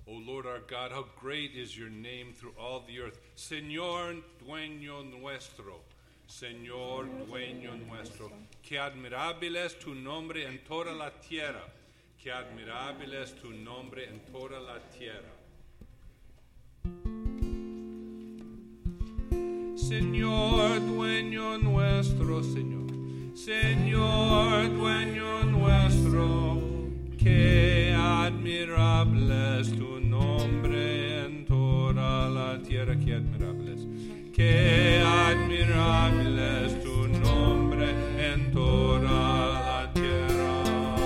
O Lord our God, how great is your name through all the earth. Señor dueño nuestro, Señor dueño nuestro. Qué admirable es tu nombre en toda la tierra. Qué admirable es tu nombre en toda la tierra. Señor dueño nuestro, Señor. Señor dueño nuestro. Qué admirable es tu nombre en toda la tierra. Qué admirable es. Qué admirable es tu nombre en toda la tierra.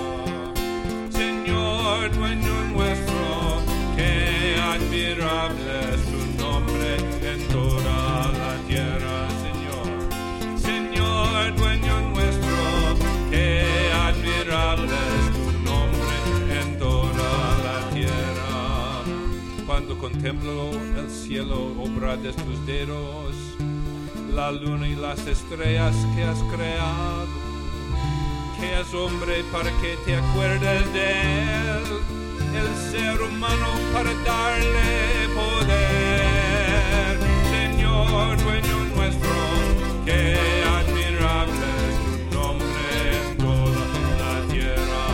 Señor dueño nuestro, qué admirable es tu nombre en toda la tierra, Señor. Señor dueño nuestro, qué admirable es tu nombre en toda la tierra. Cuando contemplo el cielo, obra de tus dedos, la luna y las estrellas que has creado, que es hombre para que te acuerdes de él, el ser humano para darle poder. Señor dueño nuestro, qué admirable es tu nombre en toda la tierra.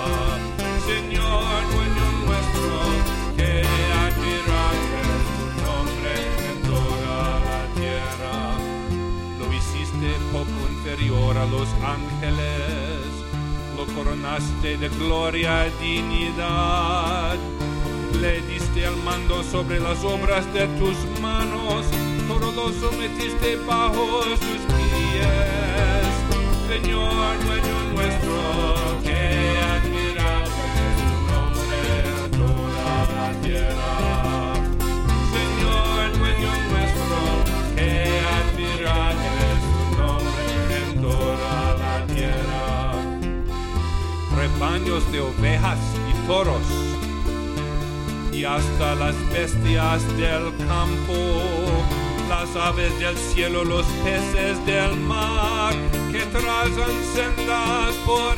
Señor dueño nuestro, qué admirable es tu nombre en toda la tierra. Lo hiciste poco inferior a los ángeles, lo coronaste de gloria y dignidad, le diste el mando sobre las obras de tus manos, todo lo sometiste bajo sus pies. Señor dueño nuestro, qué admirable es tu nombre en toda la tierra. Señor dueño nuestro, qué admirable es tu nombre en toda la tierra. Rebaños de ovejas y toros, y hasta las bestias del campo, las aves del cielo, los peces del mar, que trazan sendas por